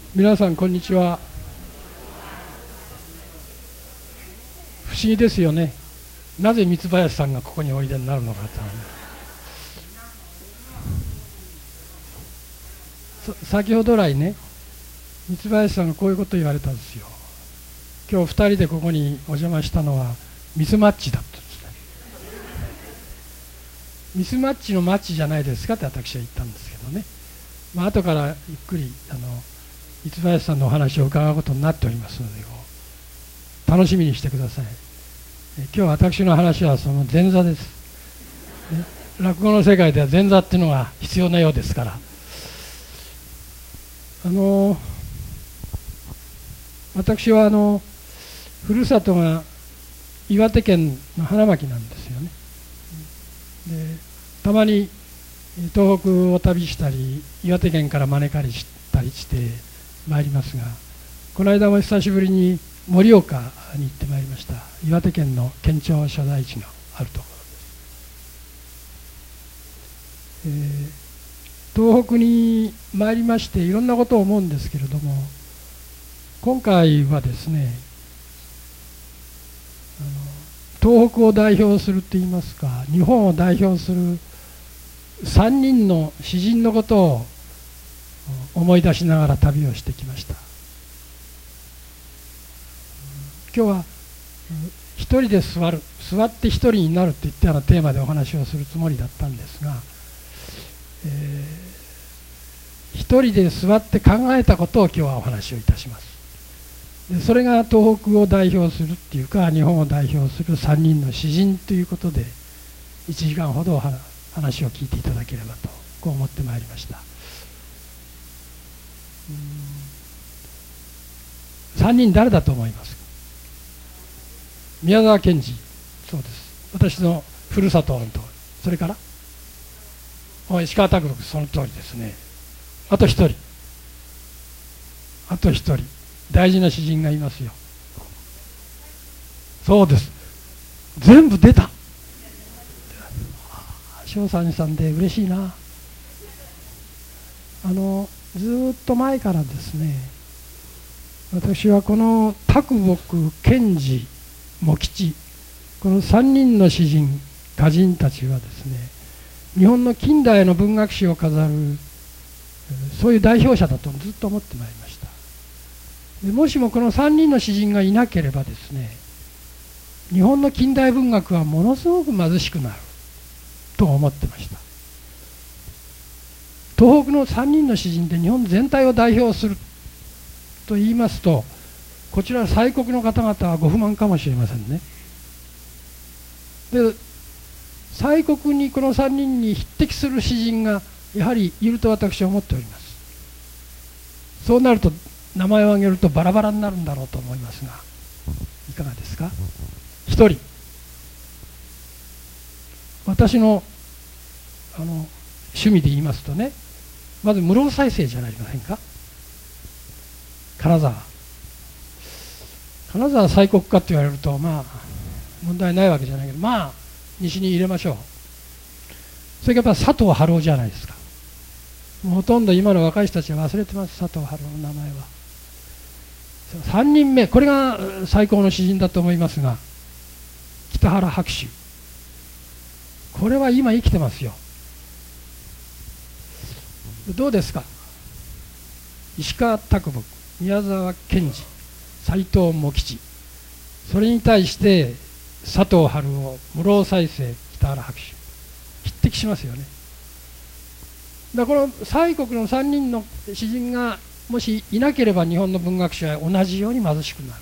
皆さんこんにちは。不思議ですよね。なぜ三林さんがここにおいでになるのかと。先ほど来ね、三林さんがこういうことを言われたんですよ。今日2人でここにお邪魔したのはミスマッチだったんですね。ミスマッチのマッチじゃないですかって私は言ったんですけどね、後からゆっくり三林さんのお話を伺うことになっておりますので、楽しみにしてください。今日私の話はその前座です、ね、落語の世界では前座っていうのが必要なようですから、私はふるさとが岩手県の花巻なんですよね。でたまに東北を旅したり岩手県から招かれたりしてまいりますが、この間も久しぶりに盛岡に行ってまいりました。岩手県の県庁所在地のあるところです。東北に参りましていろんなことを思うんですけれども、今回はですね、東北を代表するといいますか、日本を代表する3人の詩人のことを思い出しながら旅をしてきました。今日は一人で座って一人になるといったようなテーマでお話をするつもりだったんですが、一人で座って考えたことを今日はお話をいたします。でそれが東北を代表するっていうか日本を代表する3人の詩人ということで1時間ほど話を聞いていただければとこう思ってまいりました。3人誰だと思いますか？宮沢賢治、そうです。私のふるさとのと、それから石川啄木、その通りですね。あと一人大事な詩人がいますよ。そうです、全部出た。正三さんで嬉しいな。ずっと前からですね、私はこの啄木、賢治、茂吉、この3人の詩人歌人たちはですね、日本の近代の文学史を飾るそういう代表者だとずっと思ってまいりました。でもしもこの3人の詩人がいなければですね、日本の近代文学はものすごく貧しくなると思ってました。東北の3人の詩人で日本全体を代表すると言いますと、こちら西国の方々はご不満かもしれませんね。で西国にこの3人に匹敵する詩人がやはりいると私は思っております。そうなると名前を挙げるとバラバラになるんだろうと思いますが、いかがですか？一人、私の趣味で言いますとね、まず室生犀星じゃありませんか。金沢西国かって言われると問題ないわけじゃないけど、西に入れましょう。それからやっぱ佐藤春夫じゃないですか。もうほとんど今の若い人たちは忘れてます、佐藤春夫の名前は。3人目、これが最高の詩人だと思いますが、北原白秋、これは今生きてますよ。どうですか？石川啄木、宮沢賢治、斎藤茂吉、それに対して佐藤春夫、室生犀星、北原白秋、匹敵しますよね。だからこの西国の3人の詩人がもしいなければ日本の文学史は同じように貧しくなる。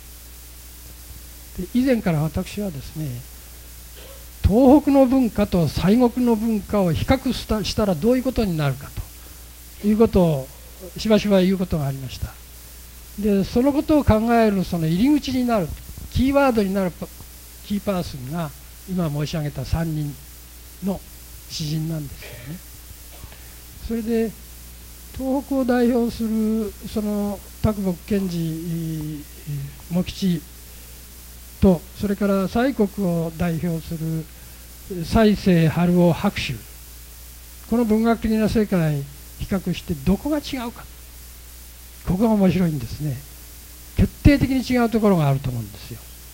で以前から私はですね、東北の文化と西国の文化を比較したらどういうことになるかということをしばしば言うことがありました。でそのことを考えるその入り口になるキーワードになるキーパーソンが今申し上げた3人の詩人なんですよね。それで東北を代表するその啄木、賢治、茂吉と、それから西国を代表する犀星、春夫、白秋、この文学的な世界比較してどこが違うか、 ここが面白いんですね。決定的に違うところがあると思うんですよ。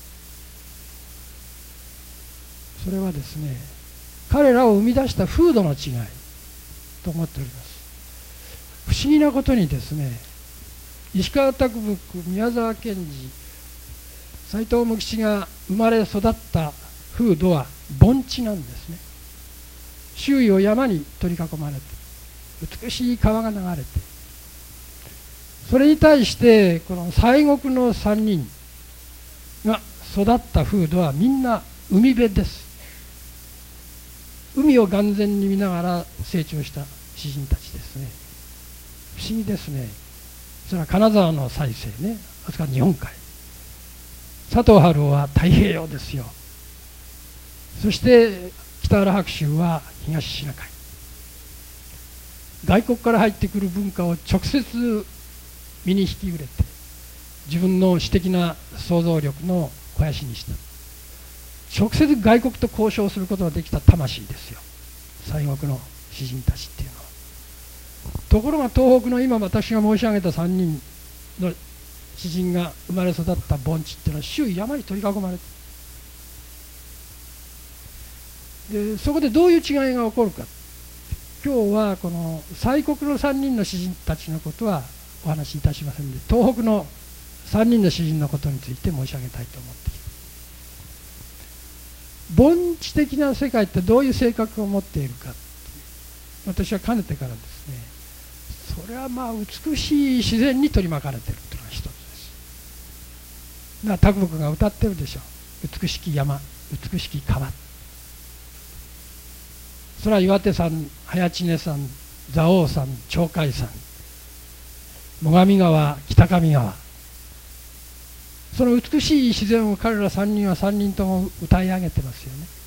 それはですね、彼らを生み出した風土の違いと思っております。不思議なことにですね、石川啄木、宮沢賢治、斎藤茂吉が生まれ育った風土は盆地なんですね。周囲を山に取り囲まれて、美しい川が流れて、それに対してこの西国の3人が育った風土はみんな海辺です。海を眼前に見ながら成長した詩人たちですね。不思議ですね。それは金沢の犀星ね、あそこは日本海、佐藤春夫は太平洋ですよ。そして北原白秋は東シナ海。外国から入ってくる文化を直接身に引き入れて、自分の詩的な想像力の肥やしにした。直接外国と交渉することができた魂ですよ、西国の詩人たちっていうのは。ところが東北の今私が申し上げた3人の詩人が生まれ育った盆地っていうのは周囲山に取り囲まれて、でそこでどういう違いが起こるか。今日はこの西国の3人の詩人たちのことはお話しいたしませんで、東北の3人の詩人のことについて申し上げたいと思っています。盆地的な世界ってどういう性格を持っているか、私はかねてからですね、それはまあ美しい自然に取り巻かれているというのが一つです。啄木が歌ってるでしょう。美しき山、美しき川。それは岩手山、早知根山、蔵王山、鳥海山、最上川、北上川。その美しい自然を彼ら3人は3人とも歌い上げてますよね。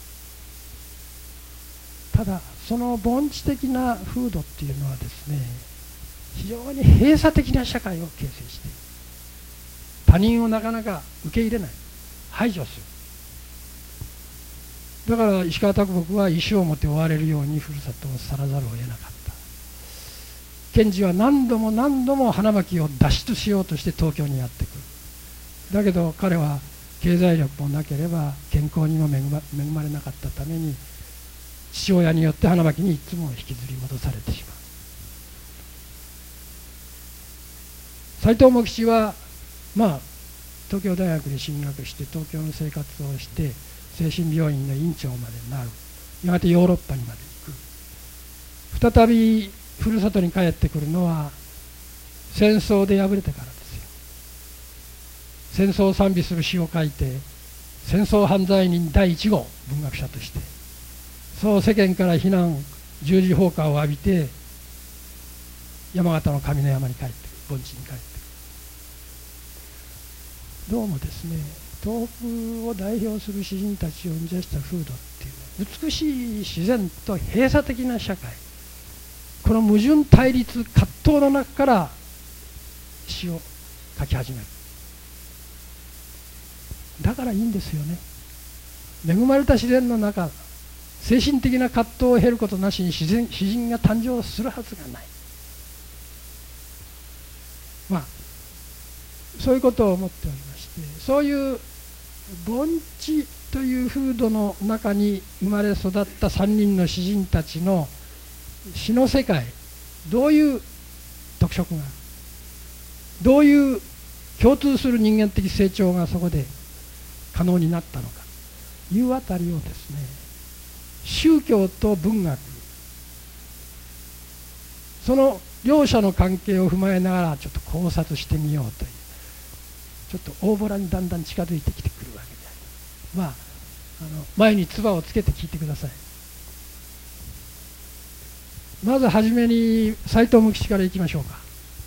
ただその盆地的な風土っていうのはですね、非常に閉鎖的な社会を形成している。他人をなかなか受け入れない、排除する。だから石川啄木は石を持って追われるようにふるさとを去らざるを得なかった。賢治は何度も何度も花巻を脱出しようとして東京にやってくる。だけど彼は経済力もなければ健康にも恵まれなかったために、父親によって花巻にいつも引きずり戻されてしまう。斎藤茂吉は東京大学に進学して東京の生活をして精神病院の院長までなる。やがてヨーロッパにまで行く。再びふるさとに帰ってくるのは戦争で敗れてからですよ。戦争を賛美する詩を書いて、戦争犯罪人第1号文学者として、そう世間から非難、十字放火を浴びて山形の上山に帰ってくる、盆地に帰ってくる。どうもですね、東北を代表する詩人たちを生み出した風土っていうのは、美しい自然と閉鎖的な社会、この矛盾対立葛藤の中から詩を書き始める。だからいいんですよね。恵まれた自然の中、精神的な葛藤を経ることなしに詩人が誕生するはずがない。そういうことを思っておりまして、そういう盆地という風土の中に生まれ育った3人の詩人たちの詩の世界、どういう特色がある、どういう共通する人間的成長がそこで可能になったのかいうあたりをですね、宗教と文学、その両者の関係を踏まえながらちょっと考察してみようという、ちょっと大ボラにだんだん近づいてきてくるわけであります。前に唾をつけて聞いてください。まずはじめに斎藤茂吉からいきましょうか。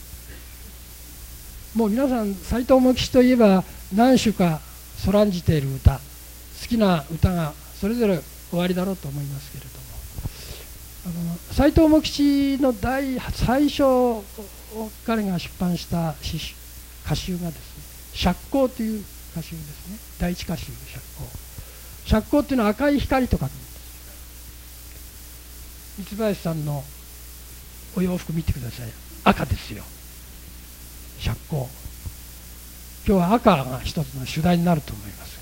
もう皆さん斎藤茂吉といえば何首かそらんじている歌、好きな歌がそれぞれおありだろうと思いますけれども、斎藤茂吉の最初彼が出版した歌集がですね、釈光という歌集ですね。第一歌集釈光。釈光というのは赤い光と書くんです。三林さんのお洋服見てください。赤ですよ。 釈光、今日は赤が一つの主題になると思います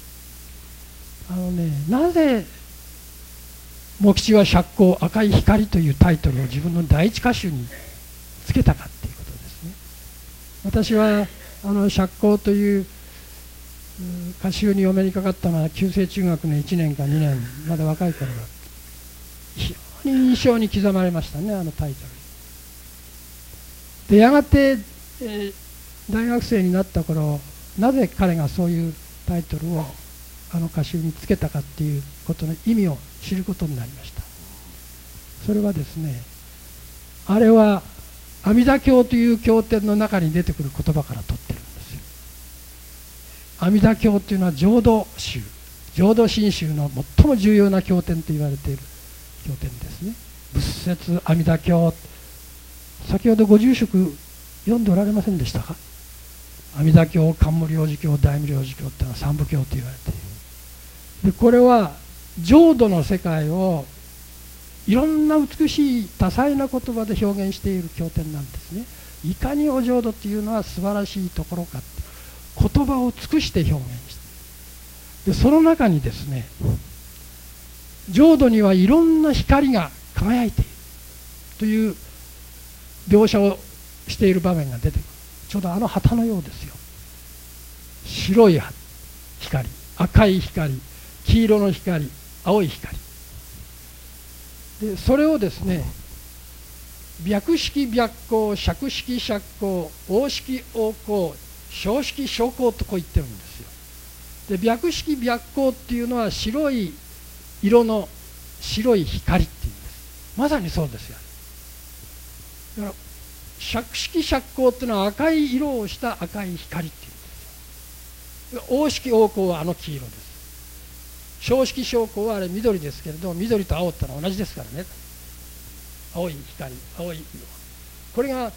が、なぜ茂吉は釈光赤い光というタイトルを自分の第一歌集につけたかっていうことですね。私は釈光という歌集にお目にかかったのは旧制中学の1年か2年、まだ若い頃だ。非常に印象に刻まれましたね、タイトルで。やがて、大学生になった頃、なぜ彼がそういうタイトルを歌集につけたかっていうことの意味を知ることになりました。それはですね、あれは阿弥陀経という経典の中に出てくる言葉から取ってるんですよ。阿弥陀経というのは浄土宗、浄土真宗の最も重要な経典と言われている経典ですね。仏説阿弥陀経、先ほどご住職読んでおられませんでしたか。阿弥陀経、観無量寿経、大無量寿経というのは三部経と言われている。でこれは浄土の世界をいろんな美しい多彩な言葉で表現している経典なんですね。いかにお浄土というのは素晴らしいところかって言葉を尽くして表現してで、その中にですね、浄土にはいろんな光が輝いているという描写をしている場面が出てくる。ちょうど旗のようですよ。白い光、赤い光、黄色の光、青い光で、それをですね、白色白光、釈色釈光、黄色黄光、小色小光とこう言ってるんですよ。で白色白光っていうのは白い色の白い光っていうんです。まさにそうですよ。だから釈色釈光っていうのは赤い色をした赤い光っていうんですよ。黄色黄光は黄色です。小色小光はあれ緑ですけれど、緑と青ってのは同じですからね。青い光、青い色、これが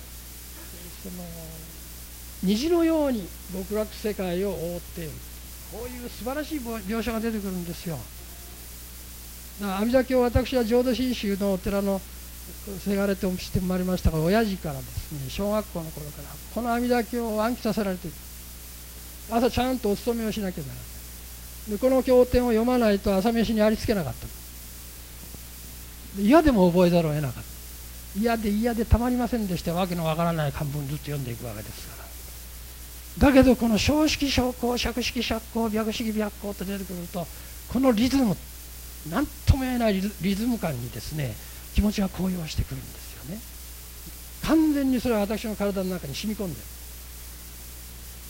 虹のように極楽世界を覆っている、こういう素晴らしい描写が出てくるんですよ。だから阿弥陀経、私は浄土真宗のお寺のせがれとして生まれましたが、親父からですね、小学校の頃からこの阿弥陀経を暗記させられている。朝ちゃんとお勤めをしなきゃならない。でこの経典を読まないと朝飯にありつけなかった。嫌でも覚えざるを得なかった。嫌でたまりませんでした。わけのわからない漢文ずっと読んでいくわけですから。だけどこの小色小光、釈色釈光、白色白光と出てくると、このリズム、何とも言えないリズム感にですね、気持ちが高揚してくるんですよね。完全にそれは私の体の中に染み込んでる。